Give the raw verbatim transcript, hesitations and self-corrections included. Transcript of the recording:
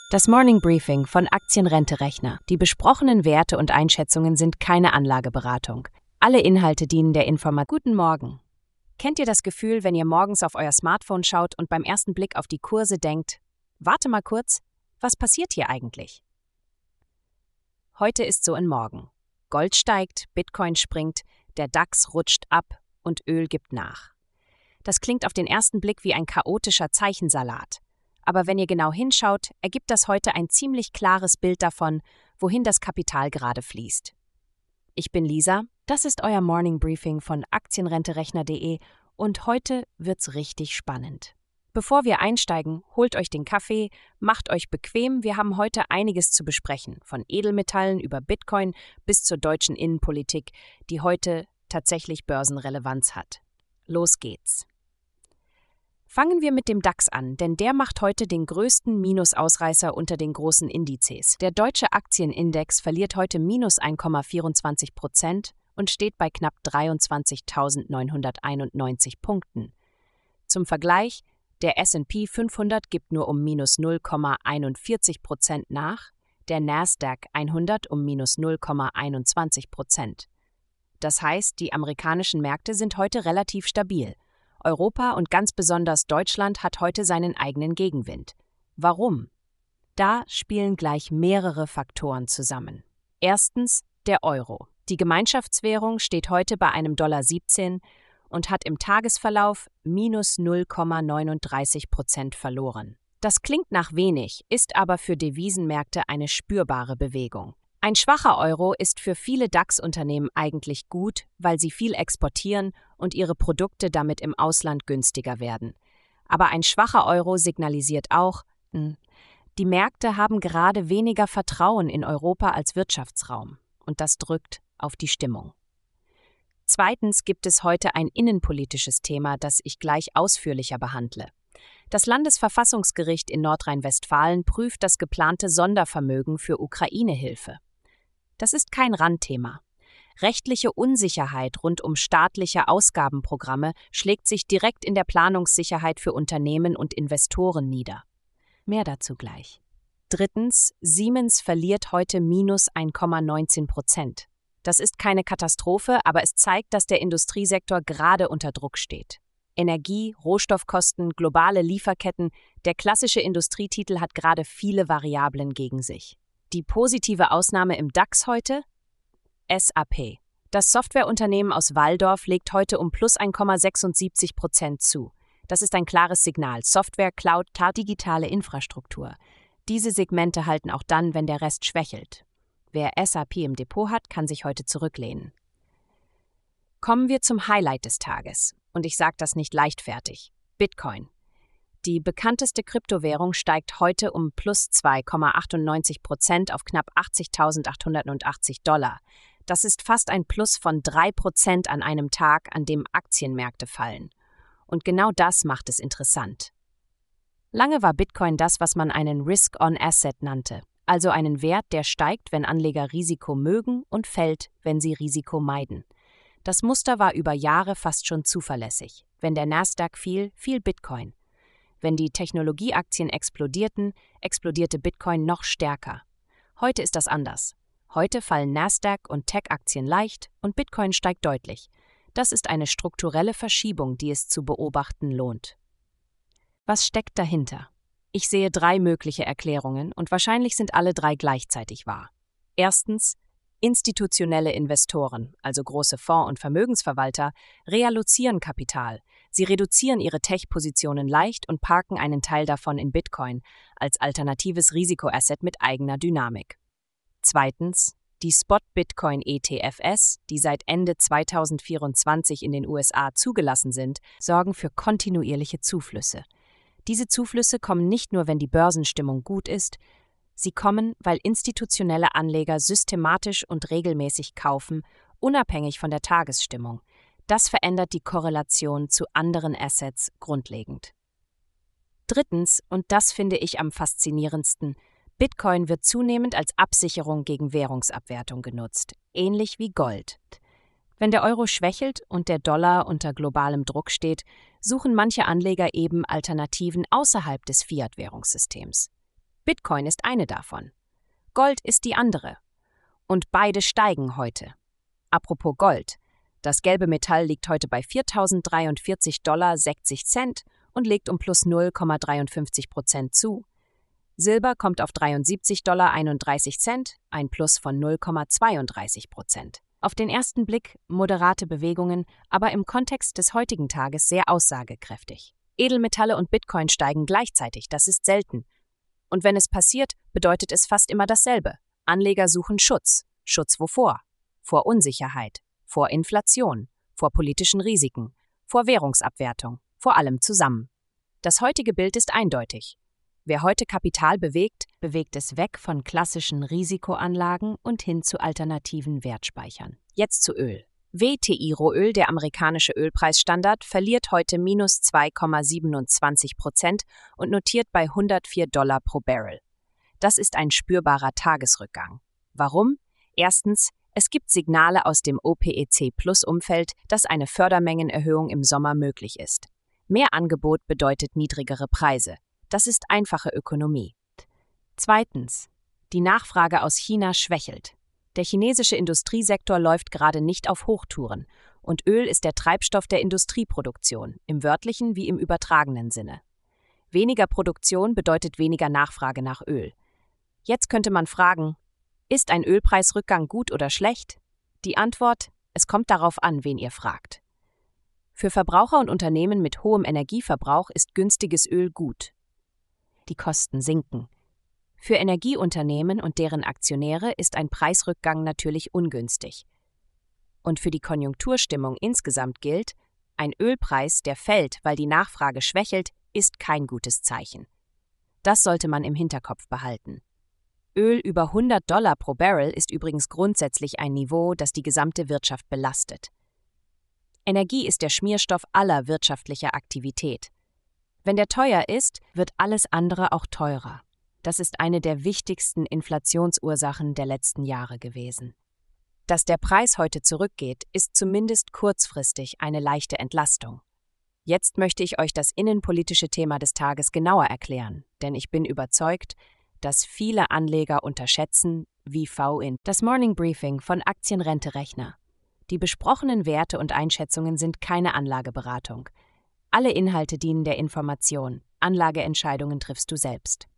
Das Morning Briefing von Aktienrente-Rechner. Die besprochenen Werte und Einschätzungen sind keine Anlageberatung. Alle Inhalte dienen der Information. Guten Morgen. Kennt ihr das Gefühl, wenn ihr morgens auf euer Smartphone schaut und beim ersten Blick auf die Kurse denkt, warte mal kurz, was passiert hier eigentlich? Heute ist so ein Morgen. Gold steigt, Bitcoin springt, der DAX rutscht ab und Öl gibt nach. Das klingt auf den ersten Blick wie ein chaotischer Zeichensalat. Aber wenn ihr genau hinschaut, ergibt das heute ein ziemlich klares Bild davon, wohin das Kapital gerade fließt. Ich bin Lisa, das ist euer Morning Briefing von Aktienrente-Rechner punkt de und heute wird's richtig spannend. Bevor wir einsteigen, holt euch den Kaffee, macht euch bequem, wir haben heute einiges zu besprechen, von Edelmetallen über Bitcoin bis zur deutschen Innenpolitik, die heute tatsächlich Börsenrelevanz hat. Los geht's. Fangen wir mit dem DAX an, denn der macht heute den größten Minusausreißer unter den großen Indizes. Der deutsche Aktienindex verliert heute minus eins Komma vierundzwanzig Prozent und steht bei knapp dreiundzwanzigtausendneunhunderteinundneunzig Punkten. Zum Vergleich, der S und P fünfhundert gibt nur um minus null Komma einundvierzig Prozent nach, der Nasdaq hundert um minus null Komma einundzwanzig Prozent. Das heißt, die amerikanischen Märkte sind heute relativ stabil. Europa und ganz besonders Deutschland hat heute seinen eigenen Gegenwind. Warum? Da spielen gleich mehrere Faktoren zusammen. Erstens der Euro. Die Gemeinschaftswährung steht heute bei einem Dollar siebzehn und hat im Tagesverlauf minus null Komma neununddreißig Prozent verloren. Das klingt nach wenig, ist aber für Devisenmärkte eine spürbare Bewegung. Ein schwacher Euro ist für viele DAX-Unternehmen eigentlich gut, weil sie viel exportieren und ihre Produkte damit im Ausland günstiger werden. Aber ein schwacher Euro signalisiert auch, die Märkte haben gerade weniger Vertrauen in Europa als Wirtschaftsraum und das drückt auf die Stimmung. Zweitens gibt es heute ein innenpolitisches Thema, das ich gleich ausführlicher behandle. Das Landesverfassungsgericht in Nordrhein-Westfalen prüft das geplante Sondervermögen für Ukraine-Hilfe. Das ist kein Randthema. Rechtliche Unsicherheit rund um staatliche Ausgabenprogramme schlägt sich direkt in der Planungssicherheit für Unternehmen und Investoren nieder. Mehr dazu gleich. Drittens, Siemens verliert heute minus eins Komma neunzehn Prozent. Das ist keine Katastrophe, aber es zeigt, dass der Industriesektor gerade unter Druck steht. Energie, Rohstoffkosten, globale Lieferketten, der klassische Industrietitel hat gerade viele Variablen gegen sich. Die positive Ausnahme im DAX heute? S A P. Das Softwareunternehmen aus Walldorf legt heute um plus eins Komma sechsundsiebzig Prozent zu. Das ist ein klares Signal. Software, Cloud, Cloud, digitale Infrastruktur. Diese Segmente halten auch dann, wenn der Rest schwächelt. Wer S A P im Depot hat, kann sich heute zurücklehnen. Kommen wir zum Highlight des Tages. Und ich sage das nicht leichtfertig. Bitcoin. Die bekannteste Kryptowährung steigt heute um plus zwei Komma achtundneunzig Prozent auf knapp achtzigtausendachthundertachtzig Dollar. Das ist fast ein Plus von drei Prozent an einem Tag, an dem Aktienmärkte fallen. Und genau das macht es interessant. Lange war Bitcoin das, was man einen Risk-on-Asset nannte, also einen Wert, der steigt, wenn Anleger Risiko mögen und fällt, wenn sie Risiko meiden. Das Muster war über Jahre fast schon zuverlässig. Wenn der Nasdaq fiel, fiel Bitcoin. Wenn die Technologieaktien explodierten, explodierte Bitcoin noch stärker. Heute ist das anders. Heute fallen Nasdaq- und Tech-Aktien leicht und Bitcoin steigt deutlich. Das ist eine strukturelle Verschiebung, die es zu beobachten lohnt. Was steckt dahinter? Ich sehe drei mögliche Erklärungen und wahrscheinlich sind alle drei gleichzeitig wahr. Erstens, institutionelle Investoren, also große Fonds- und Vermögensverwalter, reallozieren Kapital. Sie reduzieren ihre Tech-Positionen leicht und parken einen Teil davon in Bitcoin als alternatives Risikoasset mit eigener Dynamik. Zweitens, die Spot-Bitcoin-E T F S, die seit Ende zweitausendvierundzwanzig in den U S A zugelassen sind, sorgen für kontinuierliche Zuflüsse. Diese Zuflüsse kommen nicht nur, wenn die Börsenstimmung gut ist, sie kommen, weil institutionelle Anleger systematisch und regelmäßig kaufen, unabhängig von der Tagesstimmung. Das verändert die Korrelation zu anderen Assets grundlegend. Drittens, und das finde ich am faszinierendsten, Bitcoin wird zunehmend als Absicherung gegen Währungsabwertung genutzt, ähnlich wie Gold. Wenn der Euro schwächelt und der Dollar unter globalem Druck steht, suchen manche Anleger eben Alternativen außerhalb des Fiat-Währungssystems. Bitcoin ist eine davon. Gold ist die andere. Und beide steigen heute. Apropos Gold. Das gelbe Metall liegt heute bei viertausenddreiundvierzig Dollar sechzig Cent und legt um plus null Komma fünfunddreißig Prozent zu. Silber kommt auf dreiundsiebzig Dollar einunddreißig Cent, ein Plus von null Komma zweiunddreißig Prozent. Auf den ersten Blick moderate Bewegungen, aber im Kontext des heutigen Tages sehr aussagekräftig. Edelmetalle und Bitcoin steigen gleichzeitig, das ist selten. Und wenn es passiert, bedeutet es fast immer dasselbe. Anleger suchen Schutz. Schutz wovor? Vor Unsicherheit, vor Inflation, vor politischen Risiken, vor Währungsabwertung, vor allem zusammen. Das heutige Bild ist eindeutig. Wer heute Kapital bewegt, bewegt es weg von klassischen Risikoanlagen und hin zu alternativen Wertspeichern. Jetzt zu Öl. W T I Rohöl, der amerikanische Ölpreisstandard, verliert heute minus zwei Komma siebenundzwanzig Prozent und notiert bei hundertvier Dollar pro Barrel. Das ist ein spürbarer Tagesrückgang. Warum? Erstens, es gibt Signale aus dem OPEC-Plus-Umfeld, dass eine Fördermengenerhöhung im Sommer möglich ist. Mehr Angebot bedeutet niedrigere Preise. Das ist einfache Ökonomie. Zweitens, die Nachfrage aus China schwächelt. Der chinesische Industriesektor läuft gerade nicht auf Hochtouren und Öl ist der Treibstoff der Industrieproduktion, im wörtlichen wie im übertragenen Sinne. Weniger Produktion bedeutet weniger Nachfrage nach Öl. Jetzt könnte man fragen, ist ein Ölpreisrückgang gut oder schlecht? Die Antwort, es kommt darauf an, wen ihr fragt. Für Verbraucher und Unternehmen mit hohem Energieverbrauch ist günstiges Öl gut. Die Kosten sinken. Für Energieunternehmen und deren Aktionäre ist ein Preisrückgang natürlich ungünstig. Und für die Konjunkturstimmung insgesamt gilt, ein Ölpreis, der fällt, weil die Nachfrage schwächelt, ist kein gutes Zeichen. Das sollte man im Hinterkopf behalten. Öl über hundert Dollar pro Barrel ist übrigens grundsätzlich ein Niveau, das die gesamte Wirtschaft belastet. Energie ist der Schmierstoff aller wirtschaftlicher Aktivität. Wenn der teuer ist, wird alles andere auch teurer. Das ist eine der wichtigsten Inflationsursachen der letzten Jahre gewesen. Dass der Preis heute zurückgeht, ist zumindest kurzfristig eine leichte Entlastung. Jetzt möchte ich euch das innenpolitische Thema des Tages genauer erklären, denn ich bin überzeugt, dass viele Anleger unterschätzen, wie V in das Morning Briefing von Aktienrente-Rechner. Die besprochenen Werte und Einschätzungen sind keine Anlageberatung. Alle Inhalte dienen der Information. Anlageentscheidungen triffst du selbst.